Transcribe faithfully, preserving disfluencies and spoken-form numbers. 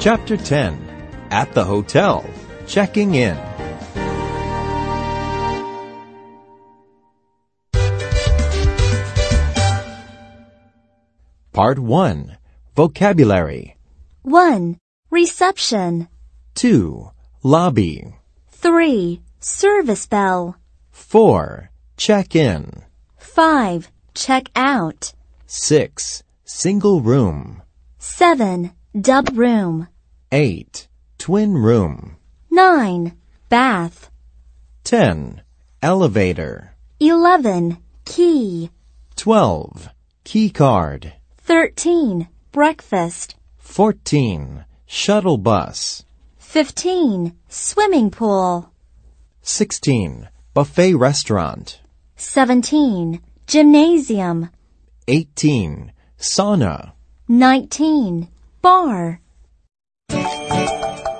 Chapter ten. At the Hotel. Checking in. Part one. Vocabulary. one. Reception. two. Lobby. three. Service bell. four. Check in. five. Check out. six. Single room. seven. Dub room. eight. Twin room. nine. Bath. ten. Elevator. eleven. Key. twelve. Key card. thirteen. Breakfast. fourteen. Shuttle bus. fifteen. Swimming pool. sixteen. Buffet restaurant. seventeen. Gymnasium. eighteen. Sauna. nineteen. Bar.